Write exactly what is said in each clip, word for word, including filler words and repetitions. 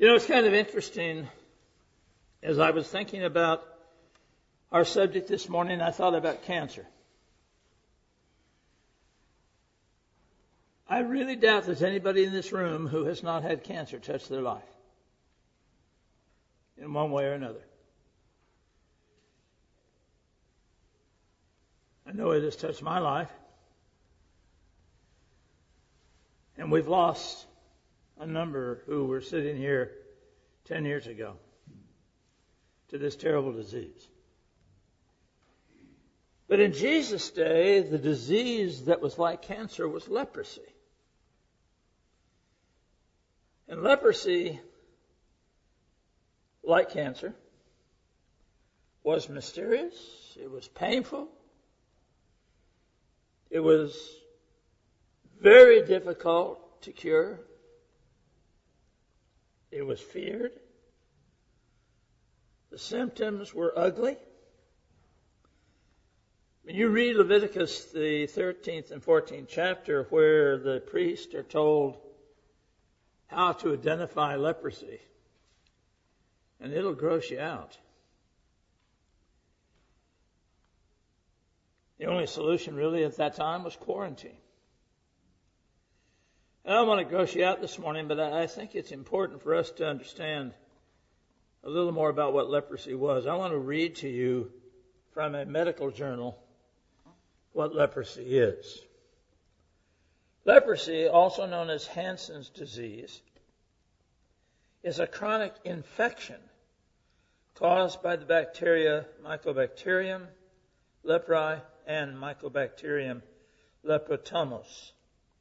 You know, it's kind of interesting. As I was thinking about our subject this morning, I thought about cancer. I really doubt there's anybody in this room who has not had cancer touch their life in one way or another. I know it has touched my life. And we've lost a number who were sitting here ten years ago to this terrible disease. But in Jesus' day, the disease that was like cancer was leprosy. And leprosy, like cancer, was mysterious, it was painful, it was very difficult to cure, it was feared, the symptoms were ugly. When you read Leviticus, the thirteenth and fourteenth chapter, where the priests are told how to identify leprosy, and it'll gross you out. The only solution really at that time was quarantine. And I don't want to gross you out this morning, but I think it's important for us to understand a little more about what leprosy was. I want to read to you from a medical journal what leprosy is. Leprosy, also known as Hansen's disease, is a chronic infection caused by the bacteria Mycobacterium leprae and Mycobacterium leprotomos.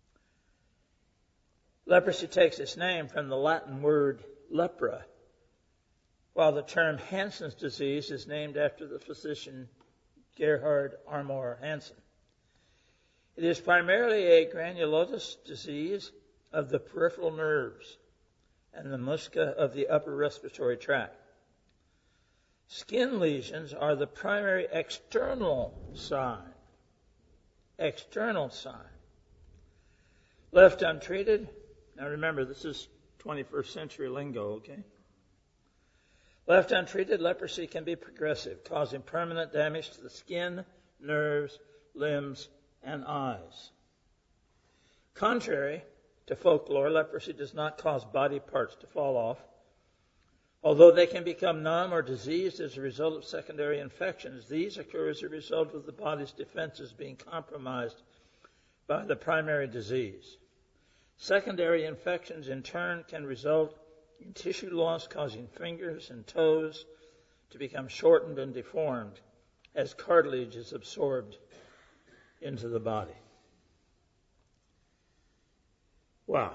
Leprosy takes its name from the Latin word lepra, while the term Hansen's disease is named after the physician Gerhard Armor Hansen. It is primarily a granulotous disease of the peripheral nerves and the musca of the upper respiratory tract. Skin lesions are the primary external sign. External sign. Left untreated, now remember this is twenty-first century lingo, okay? Left untreated, leprosy can be progressive, causing permanent damage to the skin, nerves, limbs, and eyes. Contrary to folklore, leprosy does not cause body parts to fall off. Although they can become numb or diseased as a result of secondary infections, these occur as a result of the body's defenses being compromised by the primary disease. Secondary infections, in turn, can result in tissue loss, causing fingers and toes to become shortened and deformed as cartilage is absorbed into the body. Wow.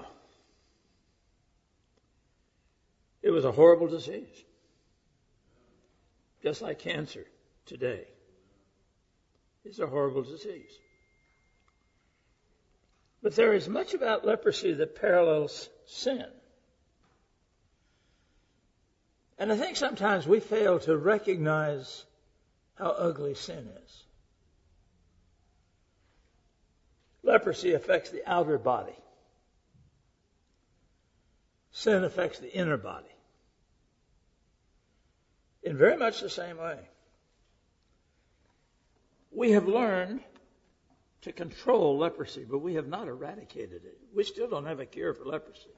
It was a horrible disease, just like cancer today. It's a horrible disease. But there is much about leprosy that parallels sin. And I think sometimes we fail to recognize how ugly sin is. Leprosy affects the outer body. Sin affects the inner body. In very much the same way. We have learned to control leprosy, but we have not eradicated it. We still don't have a cure for leprosy.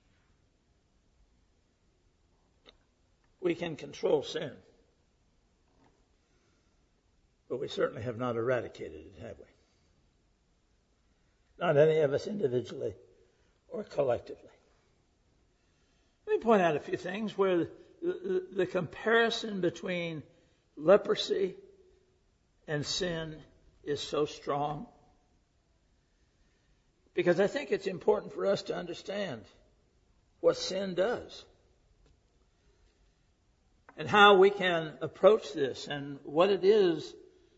We can control sin, but we certainly have not eradicated it, have we? Not any of us individually or collectively. Let me point out a few things where the, the, the comparison between leprosy and sin is so strong. Because I think it's important for us to understand what sin does and how we can approach this and what it is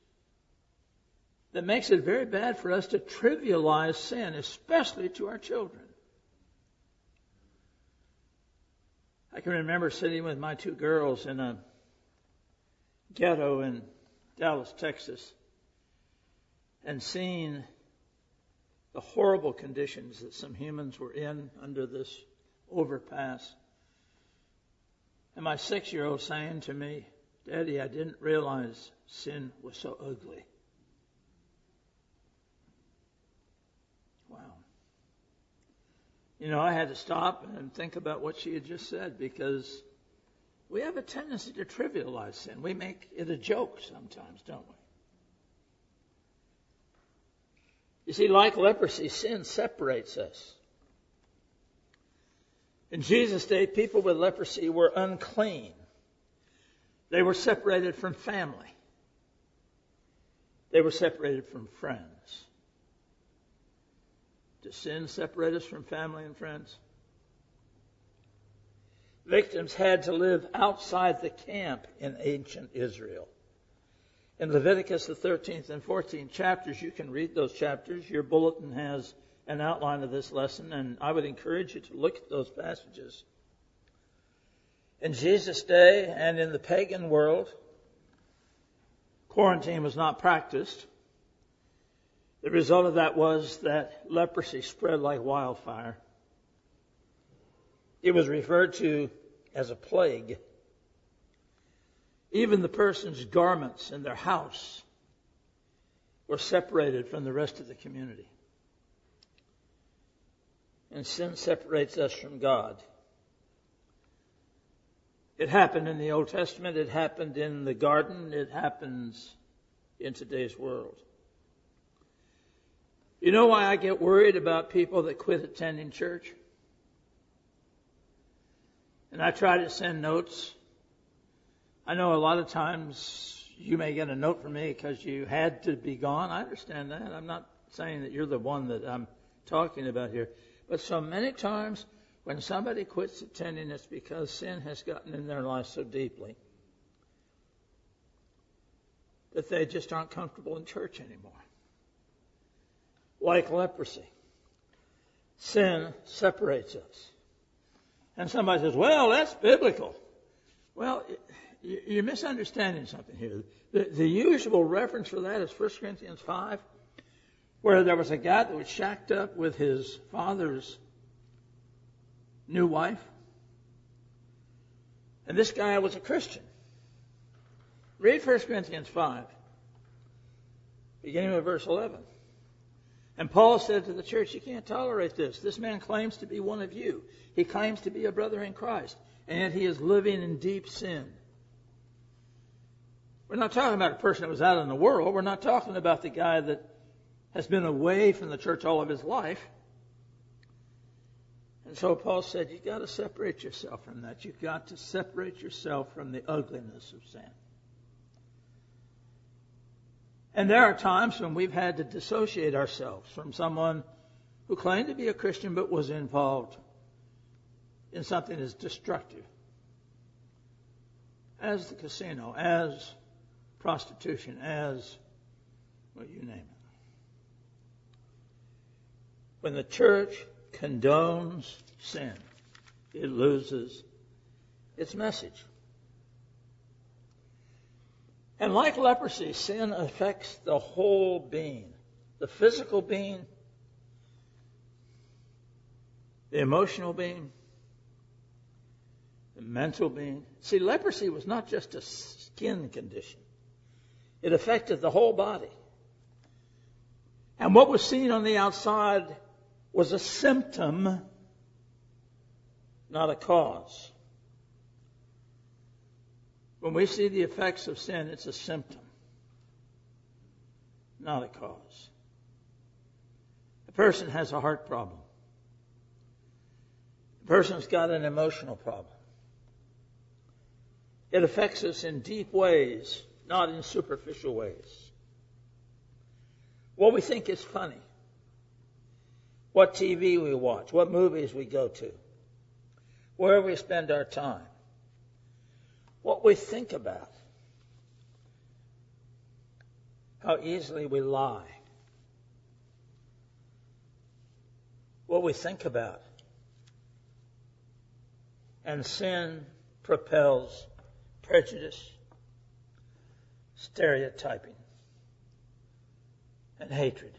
that makes it very bad for us to trivialize sin, especially to our children. I can remember sitting with my two girls in a ghetto in Dallas, Texas, and seeing the horrible conditions that some humans were in under this overpass. And my six-year-old saying to me, Daddy, I didn't realize sin was so ugly. Wow. You know, I had to stop and think about what she had just said, because we have a tendency to trivialize sin. We make it a joke sometimes, don't we? You see, like leprosy, sin separates us. In Jesus' day, people with leprosy were unclean. They were separated from family. They were separated from friends. Does sin separate us from family and friends? Victims had to live outside the camp in ancient Israel. In Leviticus, the thirteenth and fourteenth chapters, you can read those chapters. Your bulletin has an outline of this lesson, and I would encourage you to look at those passages. In Jesus' day and in the pagan world, quarantine was not practiced. The result of that was that leprosy spread like wildfire. It was referred to as a plague. Even the person's garments in their house were separated from the rest of the community. And sin separates us from God. It happened in the Old Testament. It happened in the garden. It happens in today's world. You know why I get worried about people that quit attending church? And I try to send notes. I know a lot of times you may get a note from me because you had to be gone. I understand that. I'm not saying that you're the one that I'm talking about here. But so many times when somebody quits attending, it's because sin has gotten in their life so deeply that they just aren't comfortable in church anymore. Like leprosy, sin separates us. And somebody says, well, that's biblical. Well, you're misunderstanding something here. The, the usual reference for that is First Corinthians five, where there was a guy that was shacked up with his father's new wife. And this guy was a Christian. Read First Corinthians five, beginning with verse eleven. And Paul said to the church, you can't tolerate this. This man claims to be one of you. He claims to be a brother in Christ. And yet he is living in deep sin. We're not talking about a person that was out in the world. We're not talking about the guy that has been away from the church all of his life. And so Paul said, you've got to separate yourself from that. You've got to separate yourself from the ugliness of sin. And there are times when we've had to dissociate ourselves from someone who claimed to be a Christian but was involved in something as destructive as the casino, as prostitution, as, well, you name it. When the church condones sin, it loses its message. And like leprosy, sin affects the whole being. The physical being, the emotional being, the mental being. See, leprosy was not just a skin condition. It affected the whole body. And what was seen on the outside was a symptom, not a cause. When we see the effects of sin, it's a symptom, not a cause. A person has a heart problem. A person's got an emotional problem. It affects us in deep ways, not in superficial ways. What we think is funny, what T V we watch, what movies we go to, where we spend our time, what we think about, how easily we lie, what we think about. And sin propels prejudice, stereotyping, and hatred.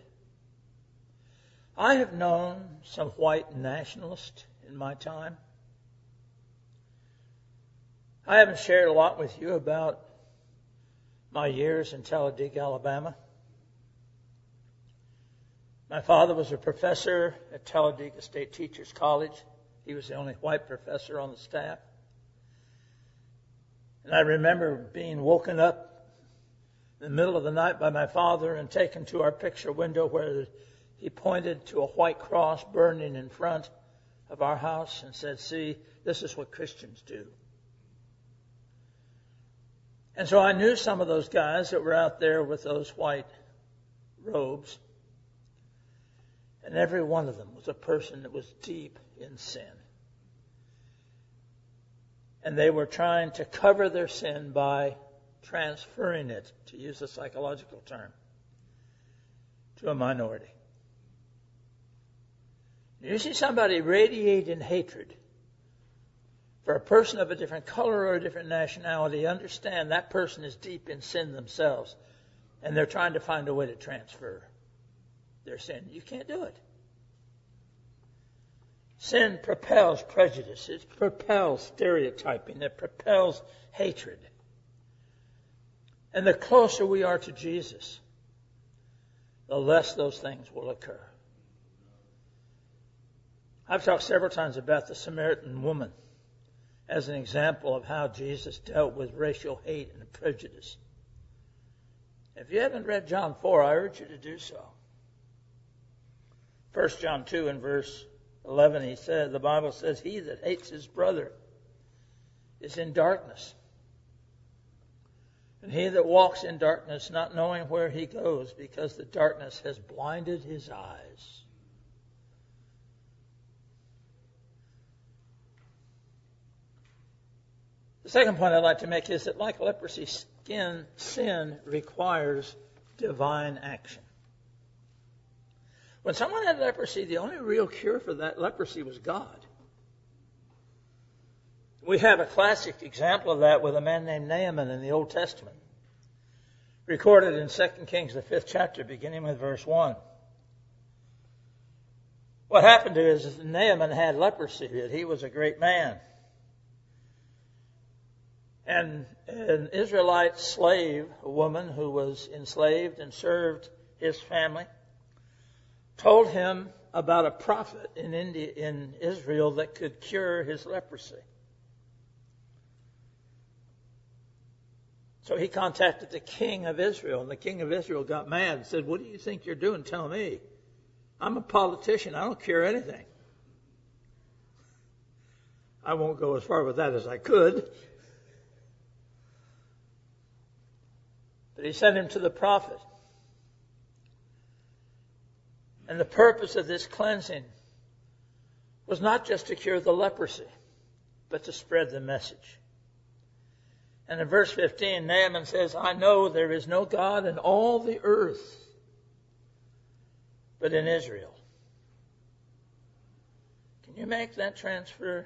I have known some white nationalists in my time I haven't shared a lot with you about my years in Talladega, Alabama. My father was a professor at Talladega State Teachers College. He was the only white professor on the staff. And I remember being woken up in the middle of the night by my father and taken to our picture window where he pointed to a white cross burning in front of our house and said, "See, this is what Christians do." And so I knew some of those guys that were out there with those white robes. And every one of them was a person that was deep in sin. And they were trying to cover their sin by transferring it, to use a psychological term, to a minority. You see somebody radiating hatred for a person of a different color or a different nationality, understand that person is deep in sin themselves, and they're trying to find a way to transfer their sin. You can't do it. Sin propels prejudice. It propels stereotyping. It propels hatred. And the closer we are to Jesus, the less those things will occur. I've talked several times about the Samaritan woman as an example of how Jesus dealt with racial hate and prejudice. If you haven't read John four, I urge you to do so. First John two and verse eleven, he said, the Bible says, "He that hates his brother is in darkness. And he that walks in darkness, not knowing where he goes, because the darkness has blinded his eyes." The second point I'd like to make is that like leprosy, skin, sin requires divine action. When someone had leprosy, the only real cure for that leprosy was God. We have a classic example of that with a man named Naaman in the Old Testament, recorded in Second Kings, the fifth chapter, beginning with verse one. What happened to is Naaman had leprosy, that he was a great man. And an Israelite slave, a woman who was enslaved and served his family, told him about a prophet in India, in Israel, that could cure his leprosy. So he contacted the king of Israel, and the king of Israel got mad and said, "What do you think you're doing? Tell me. I'm a politician. I don't cure anything." I won't go as far with that as I could. But he sent him to the prophet. And the purpose of this cleansing was not just to cure the leprosy, but to spread the message. And in verse fifteen, Naaman says, "I know there is no God in all the earth but in Israel." Can you make that transfer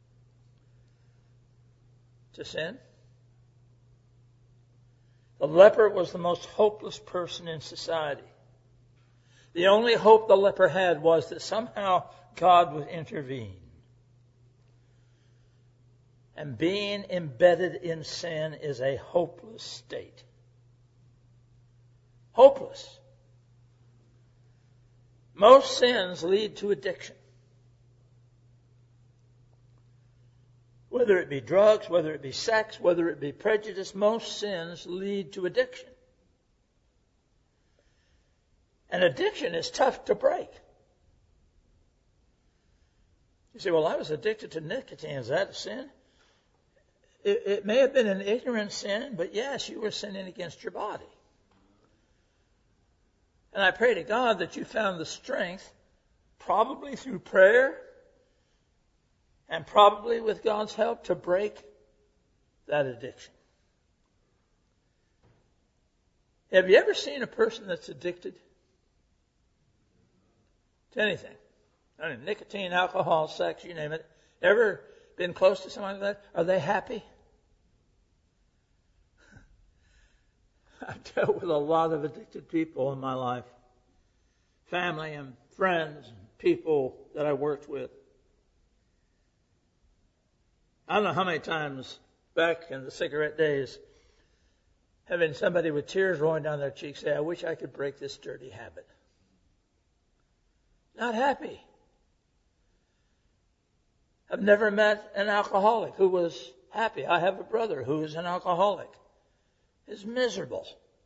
to sin? The leper was the most hopeless person in society. The only hope the leper had was that somehow God would intervene. And being embedded in sin is a hopeless state. Hopeless. Most sins lead to addiction. Whether it be drugs, whether it be sex, whether it be prejudice, most sins lead to addiction. And addiction is tough to break. You say, "Well, I was addicted to nicotine. Is that a sin?" It, it may have been an ignorant sin, but yes, you were sinning against your body. And I pray to God that you found the strength, probably through prayer, and probably with God's help, to break that addiction. Have you ever seen a person that's addicted to anything? I mean, nicotine, alcohol, sex, you name it. Ever been close to someone like that? Are they happy? I've dealt with a lot of addicted people in my life. Family and friends and people that I worked with. I don't know how many times back in the cigarette days, having somebody with tears rolling down their cheeks say, I wish I could break this dirty habit. Not happy. I've never met an alcoholic who was happy. I have a brother who is an alcoholic. He's miserable.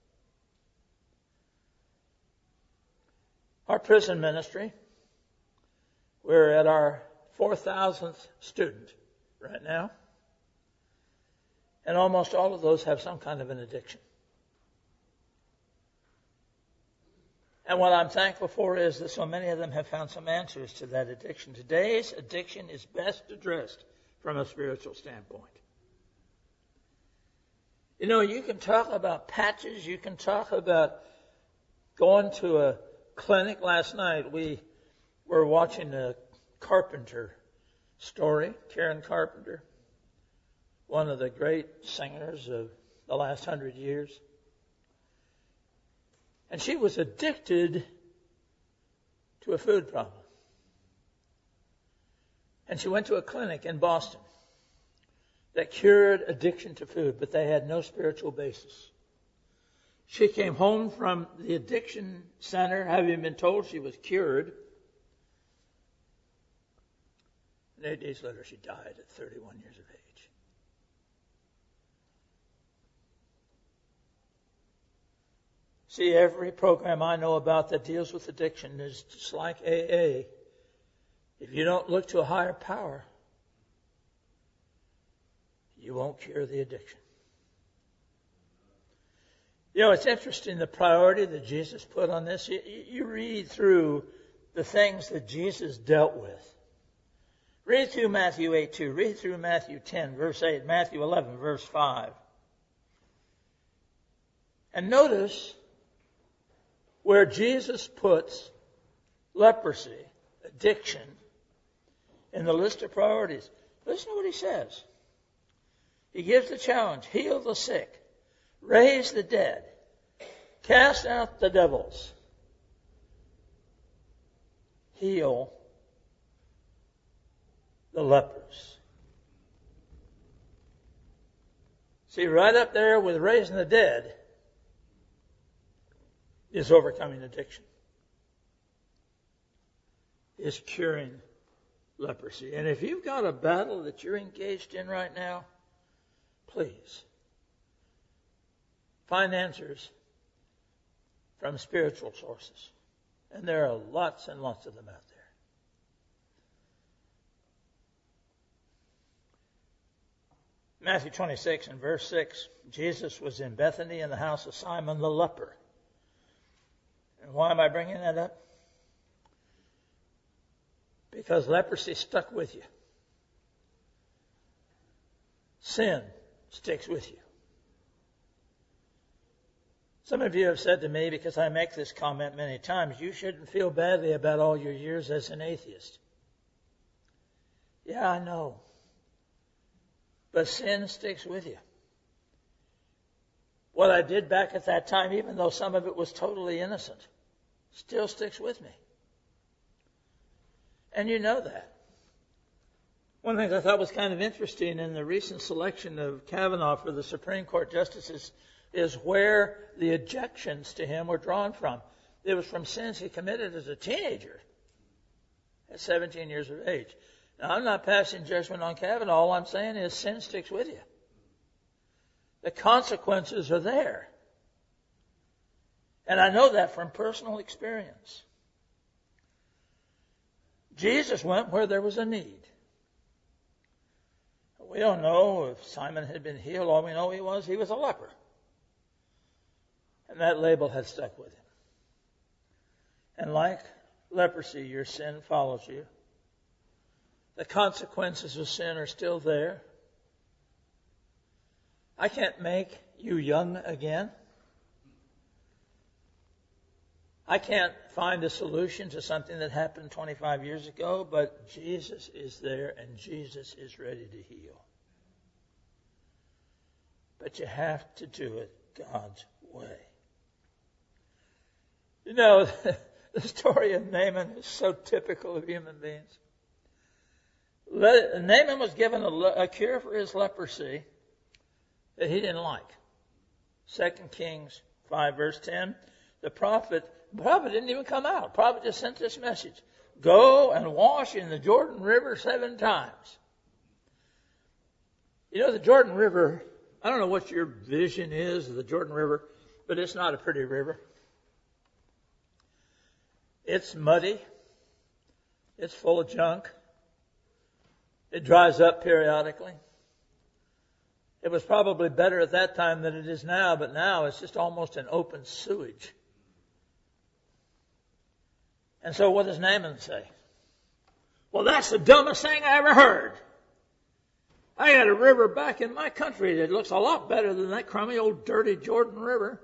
Our prison ministry, we're at our four thousandth student right now. And almost all of those have some kind of an addiction. And what I'm thankful for is that so many of them have found some answers to that addiction. Today's addiction is best addressed from a spiritual standpoint. You know, you can talk about patches. You can talk about going to a clinic. Last night we were watching a Carpenter story, Karen Carpenter, one of the great singers of the last hundred years. And she was addicted to a food problem. And she went to a clinic in Boston that cured addiction to food, but they had no spiritual basis. She came home from the addiction center having been told she was cured. And eight days later, she died at thirty-one years of age. See, every program I know about that deals with addiction is just like A A. If you don't look to a higher power, you won't cure the addiction. You know, it's interesting the priority that Jesus put on this. You, you read through the things that Jesus dealt with. Read through Matthew eight two. Read through Matthew ten, verse eight. Matthew eleven, verse five. And notice where Jesus puts leprosy, addiction, in the list of priorities. Listen to what he says. He gives the challenge. Heal the sick. Raise the dead. Cast out the devils. Heal the lepers. See, right up there with raising the dead is overcoming addiction. Is curing leprosy. And if you've got a battle that you're engaged in right now, please find answers from spiritual sources. And there are lots and lots of them out there. Matthew twenty-six and verse six, Jesus was in Bethany in the house of Simon the leper. And why am I bringing that up? Because leprosy stuck with you. Sin sticks with you. Some of you have said to me, because I make this comment many times, you shouldn't feel badly about all your years as an atheist. Yeah, I know. But sin sticks with you. What I did back at that time, even though some of it was totally innocent, still sticks with me. And you know that. One thing I thought was kind of interesting in the recent selection of Kavanaugh for the Supreme Court justices is where the objections to him were drawn from. It was from sins he committed as a teenager at seventeen years of age. Now, I'm not passing judgment on Kavanaugh. All I'm saying is sin sticks with you. The consequences are there. And I know that from personal experience. Jesus went where there was a need. We don't know if Simon had been healed. All we know he was, he was a leper. And that label had stuck with him. And like leprosy, your sin follows you. The consequences of sin are still there. I can't make you young again. I can't find a solution to something that happened twenty-five years ago, but Jesus is there and Jesus is ready to heal. But you have to do it God's way. You know, the story of Naaman is so typical of human beings. Naaman was given a, a cure for his leprosy, that he didn't like. Second Kings five, verse ten. The prophet, the prophet didn't even come out. The prophet just sent this message. Go and wash in the Jordan River seven times. You know, the Jordan River, I don't know what your vision is of the Jordan River, but it's not a pretty river. It's muddy. It's full of junk. It dries up periodically. It was probably better at that time than it is now, but now it's just almost an open sewage. And so what does Naaman say? Well, that's the dumbest thing I ever heard. I got a river back in my country that looks a lot better than that crummy old dirty Jordan River.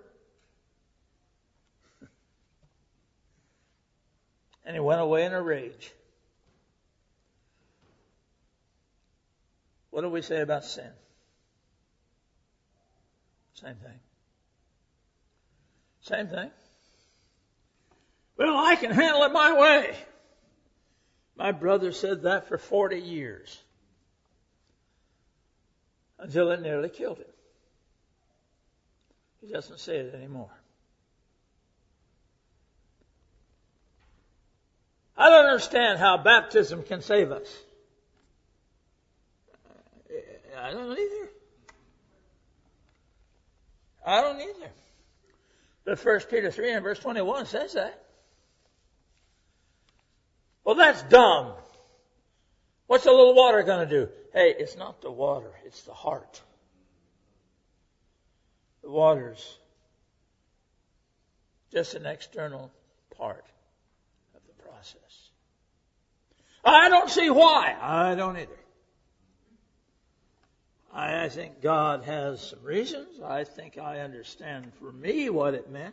And he went away in a rage. What do we say about sin? Same thing. Same thing. Well, I can handle it my way. My brother said that for forty years. Until it nearly killed him. He doesn't say it anymore. I don't understand how baptism can save us. I don't either. I don't either. But First Peter three and verse twenty-one says that. Well, that's dumb. What's a little water going to do? Hey, it's not the water, it's the heart. The water's just an external part of the process. I don't see why. I don't either. I think God has some reasons. I think I understand for me what it meant.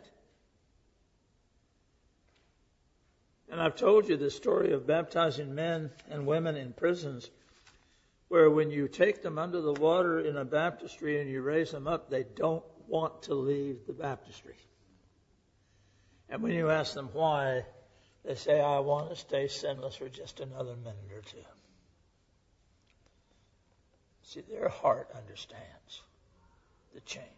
And I've told you the story of baptizing men and women in prisons, where when you take them under the water in a baptistry and you raise them up, they don't want to leave the baptistry. And when you ask them why, they say, I want to stay sinless for just another minute or two. See, their heart understands the change.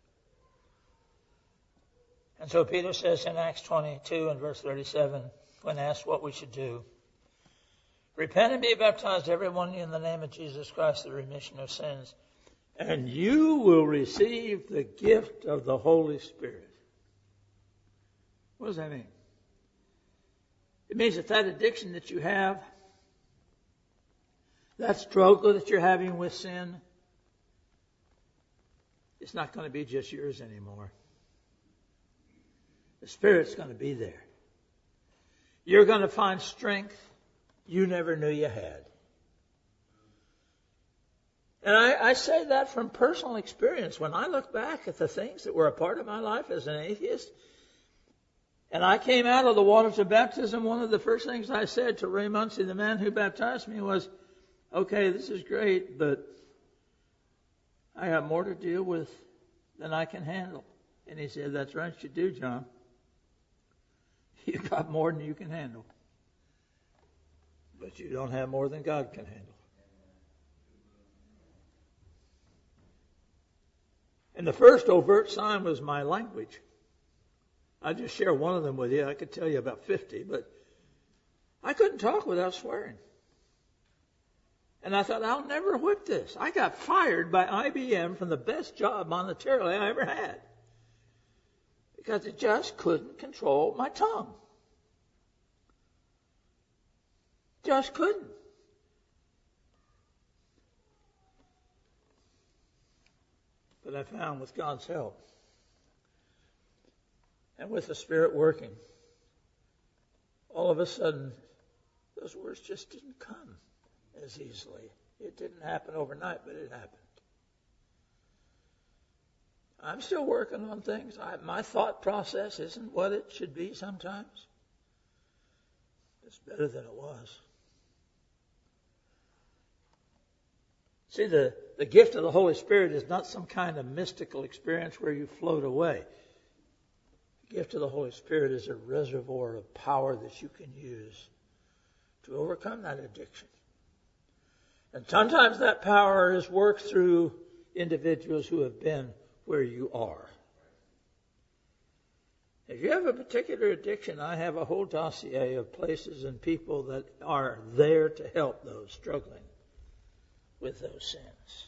And so Peter says in Acts twenty-two and verse thirty-seven, when asked what we should do, repent and be baptized, everyone, in the name of Jesus Christ, the remission of sins, and you will receive the gift of the Holy Spirit. What does that mean? It means that that addiction that you have, that struggle that you're having with sin, it's not going to be just yours anymore. The Spirit's going to be there. You're going to find strength you never knew you had. And I, I say that from personal experience. When I look back at the things that were a part of my life as an atheist, and I came out of the waters of baptism, one of the first things I said to Ray Muncie, the man who baptized me, was, okay, this is great, but I have more to deal with than I can handle. And he said, that's right, you do, John. You got more than you can handle. But you don't have more than God can handle. And the first overt sign was my language. I'll just share one of them with you. I could tell you about fifty, but I couldn't talk without swearing. And I thought, I'll never whip this. I got fired by I B M from the best job monetarily I ever had, because it just couldn't control my tongue. Just couldn't. But I found with God's help and with the Spirit working, all of a sudden, those words just didn't come as easily. It didn't happen overnight, but it happened. I'm still working on things. I, my thought process isn't what it should be sometimes. It's better than it was. See, the, the gift of the Holy Spirit is not some kind of mystical experience where you float away. The gift of the Holy Spirit is a reservoir of power that you can use to overcome that addiction. And sometimes that power is worked through individuals who have been where you are. If you have a particular addiction, I have a whole dossier of places and people that are there to help those struggling with those sins.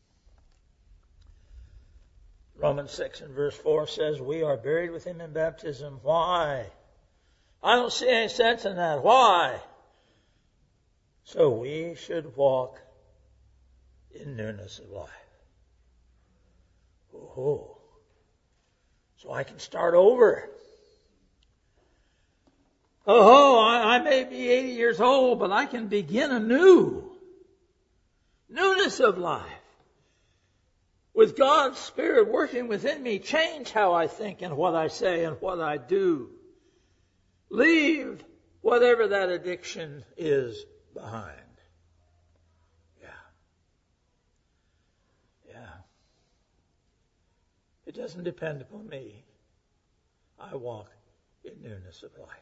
Romans six and verse four says, we are buried with him in baptism. Why? I don't see any sense in that. Why? So we should walk in newness of life. Oh, so I can start over. Oh, I, I may be eighty years old, but I can begin anew. Newness of life. With God's Spirit working within me, change how I think and what I say and what I do. Leave whatever that addiction is behind. Yeah. Yeah. It doesn't depend upon me. I walk in newness of life.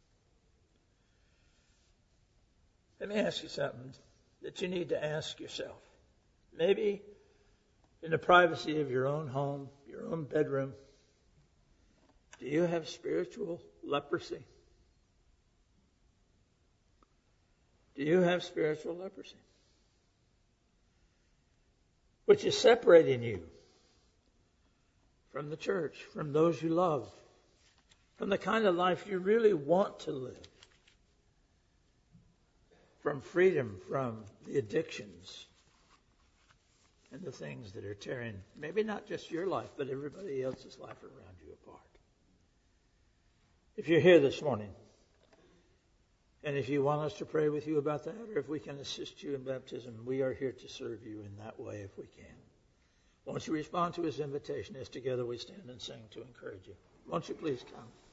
Let me ask you something that you need to ask yourself. Maybe in the privacy of your own home, your own bedroom, do you have spiritual leprosy? Do you have spiritual leprosy? Which is separating you from the church, from those you love, from the kind of life you really want to live, from freedom from the addictions and the things that are tearing maybe not just your life, but everybody else's life around you apart. If you're here this morning, and if you want us to pray with you about that, or if we can assist you in baptism, we are here to serve you in that way if we can. Won't you respond to his invitation as together we stand and sing to encourage you? Won't you please come?